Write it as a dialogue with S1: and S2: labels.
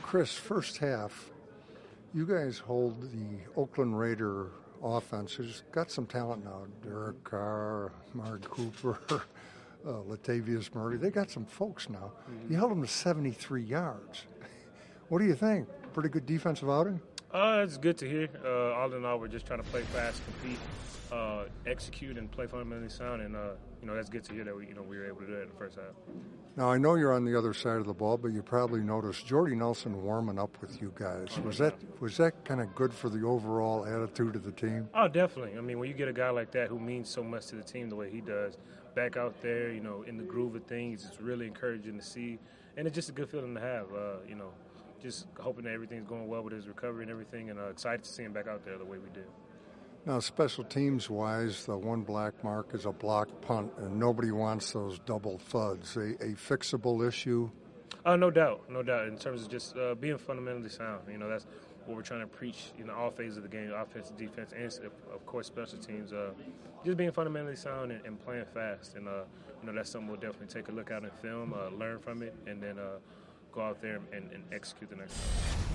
S1: Chris, first half, you guys hold the Oakland Raider offense, who's got some talent now. Derek Carr, Mark Cooper, Latavius Murray. They got some folks now.
S2: Mm-hmm.
S1: You held them to 73 yards. What do you think? Pretty good defensive outing?
S2: It's good to hear. All in all, we're just trying to play fast, compete, execute, and play fundamentally sound. And that's good to hear that we were able to do that in the first half.
S1: Now I know you're on the other side of the ball, but you probably noticed Jordy Nelson warming up with you guys. Was that kind of good for the overall attitude of the team?
S2: Oh, definitely. I mean, when you get a guy like that who means so much to the team the way he does, back out there, in the groove of things, it's really encouraging to see, and it's just a good feeling to have. Just hoping that everything's going well with his recovery and everything, and excited to see him back out there the way we did.
S1: Now, special teams-wise, the one black mark is a block punt, and nobody wants those double thuds. A fixable issue?
S2: No doubt. In terms of just being fundamentally sound, that's what we're trying to preach in all phases of the game, offense, defense, and of course special teams. Just being fundamentally sound and playing fast, and that's something we'll definitely take a look at in film, learn from it, and then go out there and execute the next time.